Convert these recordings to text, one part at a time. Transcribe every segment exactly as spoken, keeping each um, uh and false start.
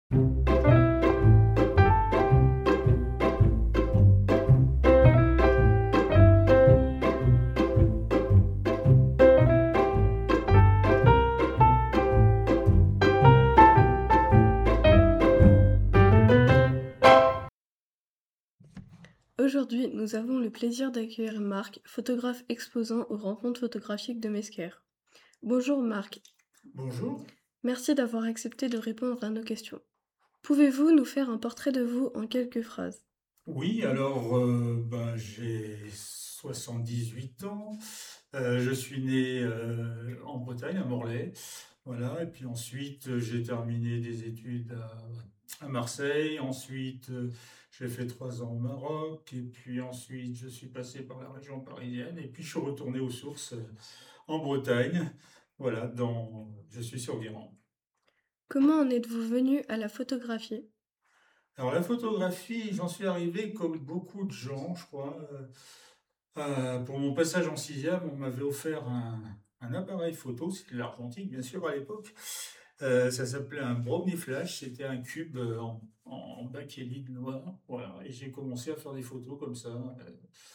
Aujourd'hui, nous avons le plaisir d'accueillir Marc, photographe exposant aux rencontres photographiques de Mesquer. Bonjour Marc, Bonjour. merci d'avoir accepté de répondre à nos questions. Pouvez-vous nous faire un portrait de vous en quelques phrases? Oui, alors euh, ben, j'ai soixante-dix-huit ans. Euh, je suis né euh, en Bretagne, à Morlaix. Voilà, et puis ensuite euh, j'ai terminé des études à, à Marseille. Ensuite, euh, j'ai fait trois ans au Maroc. Et puis ensuite, je suis passé par la région parisienne. Et puis je suis retourné aux sources euh, en Bretagne. Voilà, dans, je suis sur Guérande. Comment en êtes-vous venu à la photographie? Alors la photographie, j'en suis arrivé comme beaucoup de gens, je crois. Euh, euh, pour mon passage en sixième, on m'avait offert un, un appareil photo, c'était de l'argentique bien sûr à l'époque. Euh, ça s'appelait un Brownie Flash, c'était un cube euh, en, en bakélite noir. Voilà, et j'ai commencé à faire des photos comme ça euh,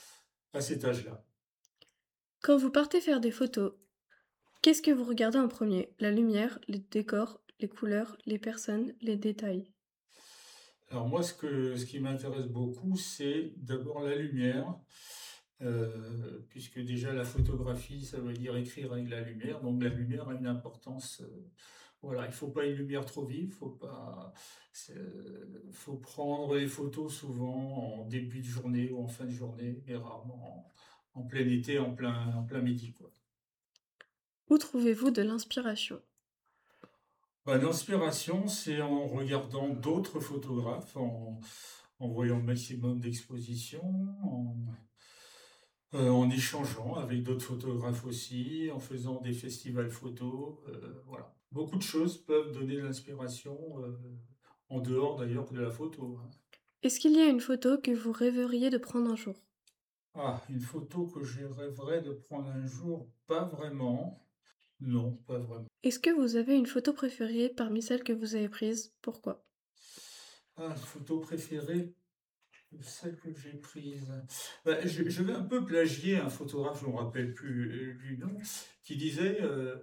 à cet âge-là. Quand vous partez faire des photos, qu'est-ce que vous regardez en premier? La lumière, les décors, les couleurs, les personnes, les détails. Alors moi, ce que, ce qui m'intéresse beaucoup, c'est d'abord la lumière, euh, puisque déjà la photographie, ça veut dire écrire avec la lumière, donc la lumière a une importance. Euh, voilà, il faut pas une lumière trop vive, faut pas, c'est- faut prendre les photos souvent en début de journée ou en fin de journée, et rarement en, en plein été, en plein, en plein midi, quoi. Où trouvez-vous de l'inspiration? Bah, l'inspiration, c'est en regardant d'autres photographes, en, en voyant le maximum d'expositions, en, euh, en échangeant avec d'autres photographes aussi, en faisant des festivals photos. Euh, voilà. Beaucoup de choses peuvent donner de l'inspiration, euh, en dehors d'ailleurs de la photo, hein. Est-ce qu'il y a une photo que vous rêveriez de prendre un jour? Ah, une photo que je rêverais de prendre un jour, pas vraiment. Non, pas vraiment. Est-ce que vous avez une photo préférée parmi celles que vous avez prises? Pourquoi? Ah, une photo préférée, celle que j'ai prise. Bah, je, je vais un peu plagier un photographe, je ne me rappelle plus euh, du nom, qui disait euh,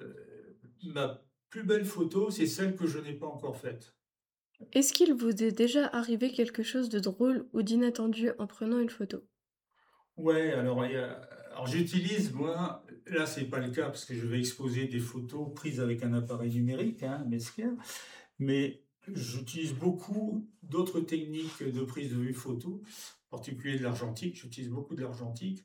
ma plus belle photo, c'est celle que je n'ai pas encore faite. Est-ce qu'il vous est déjà arrivé quelque chose de drôle ou d'inattendu en prenant une photo? Ouais, alors, il y a- alors j'utilise, moi, là c'est pas le cas parce que je vais exposer des photos prises avec un appareil numérique, hein, Metzger, mais j'utilise beaucoup d'autres techniques de prise de vue photo, en particulier de l'argentique. J'utilise beaucoup de l'argentique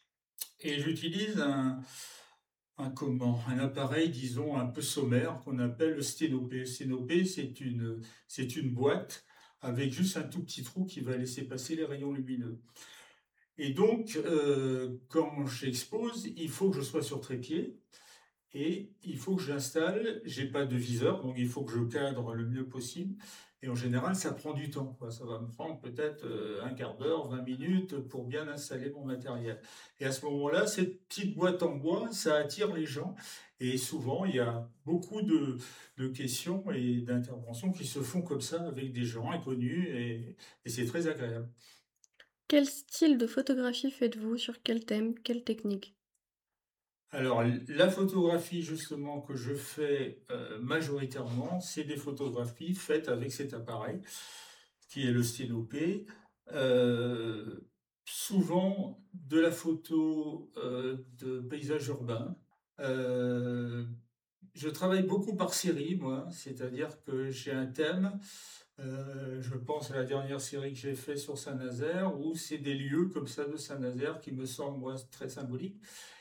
et j'utilise un, un comment, un appareil, disons, un peu sommaire qu'on appelle le sténopé. Le sténopé, c'est une, c'est une boîte avec juste un tout petit trou qui va laisser passer les rayons lumineux. Et donc, euh, quand j'expose, il faut que je sois sur trépied et il faut que j'installe. J'ai pas de viseur, donc il faut que je cadre le mieux possible. Et en général, ça prend du temps, quoi. Ça va me prendre peut-être euh, un quart d'heure, vingt minutes pour bien installer mon matériel. Et à ce moment-là, cette petite boîte en bois, ça attire les gens. Et souvent, il y a beaucoup de, de questions et d'interventions qui se font comme ça avec des gens inconnus et, et c'est très agréable. Quel style de photographie faites-vous? Sur quel thème? Quelle technique? Alors, la photographie justement que je fais euh, majoritairement, c'est des photographies faites avec cet appareil, qui est le Sténopé. Euh, Souvent de la photo euh, de paysages urbains. Euh, je travaille beaucoup par série, moi, c'est-à-dire que j'ai un thème. Euh, je pense à la dernière série que j'ai faite sur Saint-Nazaire, où c'est des lieux comme ça de Saint-Nazaire qui me semblent, moi, très symboliques.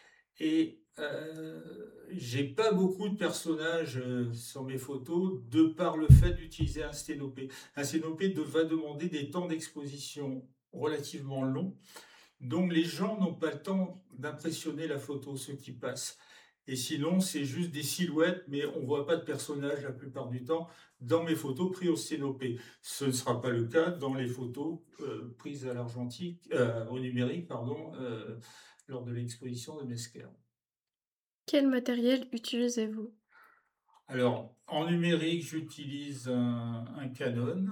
Et euh, j'ai pas beaucoup de personnages euh, sur mes photos de par le fait d'utiliser un sténopé. Un sténopé de- va demander des temps d'exposition relativement longs, donc les gens n'ont pas le temps d'impressionner la photo, ceux qui passent. Et sinon, c'est juste des silhouettes, mais on voit pas de personnages la plupart du temps dans mes photos prises au sténopé. Ce ne sera pas le cas dans les photos euh, prises à l'argentique, euh, au numérique, pardon, euh, lors de l'exposition de Mesquer. Quel matériel utilisez-vous? Alors, en numérique, j'utilise un, un Canon.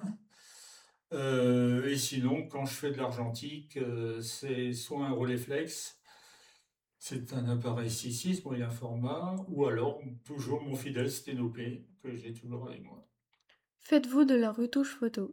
Euh, et sinon, quand je fais de l'argentique, euh, c'est soit un Rolleiflex, c'est un appareil six six, moyen format, ou alors toujours mon fidèle Sténopé que j'ai toujours avec moi. Faites-vous de la retouche photo?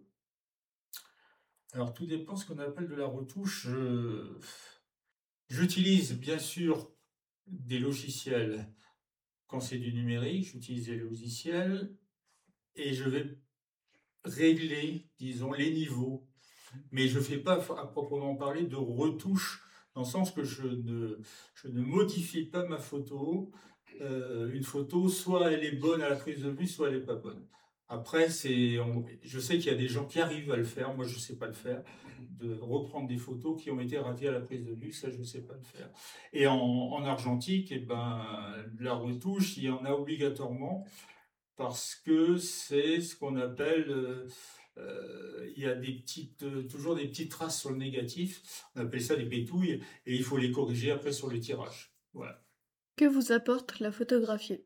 Alors, tout dépend ce qu'on appelle de la retouche. Je- J'utilise bien sûr des logiciels quand c'est du numérique, j'utilise des logiciels et je vais régler, disons, les niveaux. Mais je ne fais pas à proprement parler de retouche, dans le sens que je ne, je ne modifie pas ma photo. Euh, une photo, soit elle est bonne à la prise de vue, soit elle n'est pas bonne. Après, c'est, on- je sais qu'il y a des gens qui arrivent à le faire, moi je ne sais pas le faire, de reprendre des photos qui ont été ratées à la prise de vue, ça je ne sais pas le faire. Et en, en argentique, eh ben, la retouche, il y en a obligatoirement, parce que c'est ce qu'on appelle, euh, euh, il y a des petites, euh, toujours des petites traces sur le négatif, on appelle ça des pétouilles, et il faut les corriger après sur le tirage. Voilà. Que vous apporte la photographie?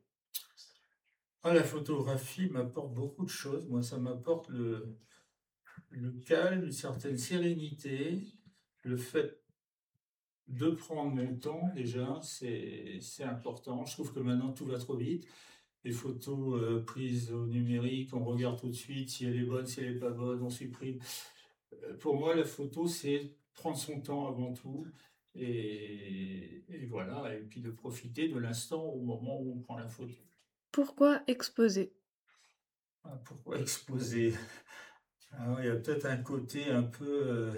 Ah, la photographie m'apporte beaucoup de choses. Moi, ça m'apporte le, le calme, une certaine sérénité, le fait de prendre mon temps, déjà, c'est c'est important. Je trouve que maintenant, tout va trop vite. Les photos euh, prises au numérique, on regarde tout de suite si elle est bonne, si elle n'est pas bonne, on supprime. Euh, Pour moi, la photo, c'est prendre son temps avant tout. Et, et voilà, et puis de profiter de l'instant au moment où on prend la photo. Pourquoi exposer? Ah, pourquoi exposer? Alors, il y a peut-être un côté un peu, euh,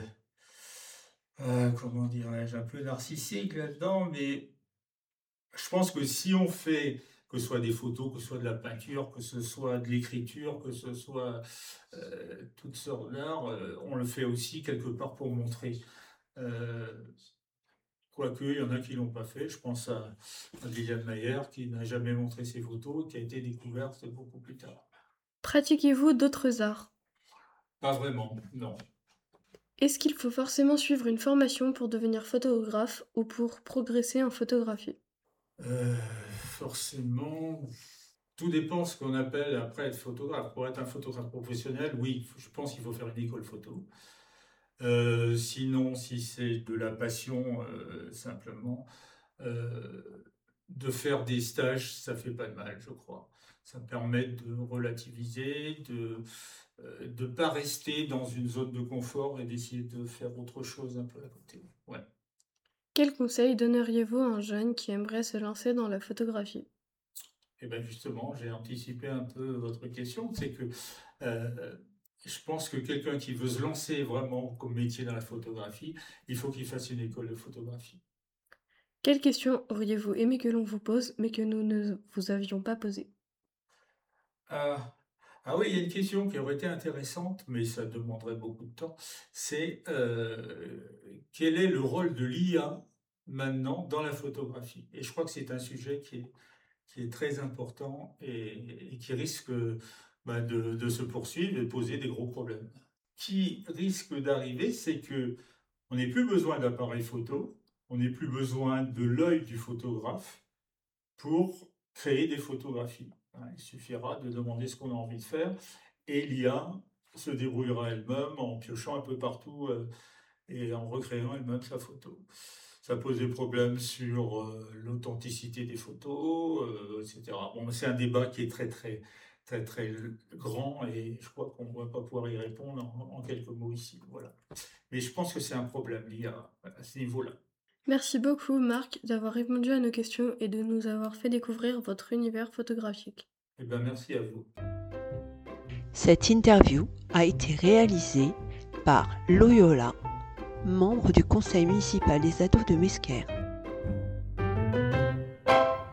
euh, comment dirais-je, un peu narcissique là-dedans, mais je pense que si on fait, que ce soit des photos, que ce soit de la peinture, que ce soit de l'écriture, que ce soit euh, toutes sortes d'art, euh, on le fait aussi quelque part pour montrer. Euh, Quoique, il y en a qui l'ont pas fait. Je pense à, à Liliane Mayer, qui n'a jamais montré ses photos, qui a été découverte beaucoup plus tard. Pratiquez-vous d'autres arts? Pas vraiment, non. Est-ce qu'il faut forcément suivre une formation pour devenir photographe ou pour progresser en photographie? Euh, Forcément, tout dépend ce qu'on appelle après être photographe. Pour être un photographe professionnel, oui, je pense qu'il faut faire une école photo. Euh, sinon, si c'est de la passion, euh, simplement, euh, de faire des stages, ça fait pas de mal, je crois. Ça permet de relativiser, de ne pas rester dans une zone de confort et d'essayer de faire autre chose un peu à côté. Ouais. Quel conseil donneriez-vous à un jeune qui aimerait se lancer dans la photographie? Et bien justement, j'ai anticipé un peu votre question, c'est que euh, je pense que quelqu'un qui veut se lancer vraiment comme métier dans la photographie, il faut qu'il fasse une école de photographie. Quelle question auriez-vous aimé que l'on vous pose, mais que nous ne vous avions pas posée? Ah, ah oui, il y a une question qui aurait été intéressante, mais ça demanderait beaucoup de temps. C'est euh, quel est le rôle de l'I A maintenant dans la photographie? Et je crois que c'est un sujet qui est, qui est très important et, et qui risque bah, de, de se poursuivre et de poser des gros problèmes. Qui risque d'arriver, c'est que on n'ait plus besoin d'appareil photo, on n'ait plus besoin de l'œil du photographe pour créer des photographies. Hein, il suffira de demander ce qu'on a envie de faire et l'I A se débrouillera elle-même en piochant un peu partout euh, et en recréant elle-même sa photo. Ça pose des problèmes sur euh, l'authenticité des photos, euh, et cetera. Bon, c'est un débat qui est très très très très grand et je crois qu'on ne va pas pouvoir y répondre en, en quelques mots ici. Voilà. Mais je pense que c'est un problème, l'I A, à ce niveau-là. Merci beaucoup, Marc, d'avoir répondu à nos questions et de nous avoir fait découvrir votre univers photographique. Eh bien, merci à vous. Cette interview a été réalisée par Loyola, membre du conseil municipal des ados de Mesquer.